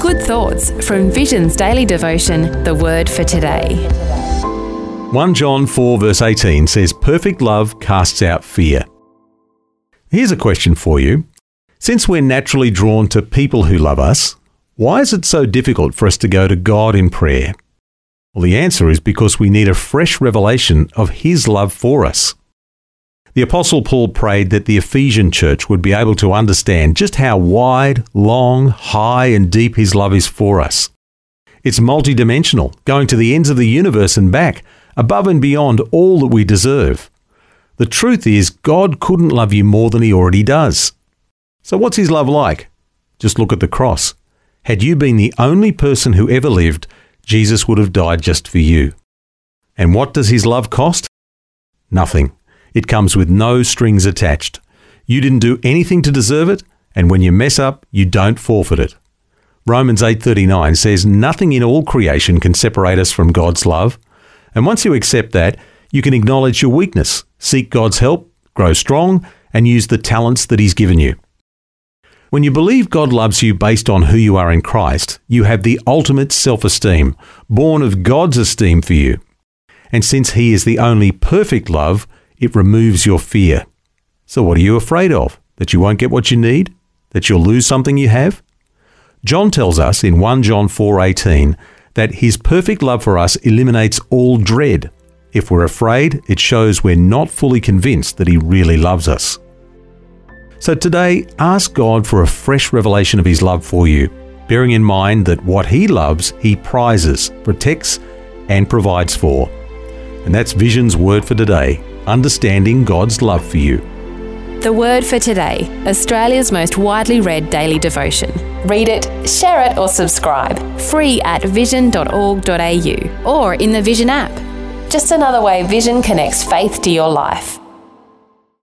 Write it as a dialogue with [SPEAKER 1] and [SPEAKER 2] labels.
[SPEAKER 1] Good thoughts from Vision's daily devotion, The Word for Today.
[SPEAKER 2] 1 John 4 verse 18 says, "Perfect love casts out fear." Here's a question for you. Since we're naturally drawn to people who love us, why is it so difficult for us to go to God in prayer? Well, the answer is because we need a fresh revelation of His love for us. The Apostle Paul prayed that the Ephesian church would be able to understand just how wide, long, high and deep His love is for us. It's multidimensional, going to the ends of the universe and back, above and beyond all that we deserve. The truth is, God couldn't love you more than He already does. So what's His love like? Just look at the cross. Had you been the only person who ever lived, Jesus would have died just for you. And what does His love cost? Nothing. It comes with no strings attached. You didn't do anything to deserve it, and when you mess up, you don't forfeit it. Romans 8:39 says, "Nothing in all creation can separate us from God's love." And once you accept that, you can acknowledge your weakness, seek God's help, grow strong, and use the talents that He's given you. When you believe God loves you based on who you are in Christ, you have the ultimate self-esteem, born of God's esteem for you. And since He is the only perfect love, it removes your fear. So what are you afraid of? That you won't get what you need? That you'll lose something you have? John tells us in 1 John 4:18 that His perfect love for us eliminates all dread. If we're afraid, it shows we're not fully convinced that He really loves us. So today, ask God for a fresh revelation of His love for you, bearing in mind that what He loves, He prizes, protects, and provides for. And that's Vision's Word for Today, understanding God's love for you.
[SPEAKER 1] The Word for Today, Australia's most widely read daily devotion. Read it, share it or subscribe. Free at vision.org.au or in the Vision app. Just another way Vision connects faith to your life.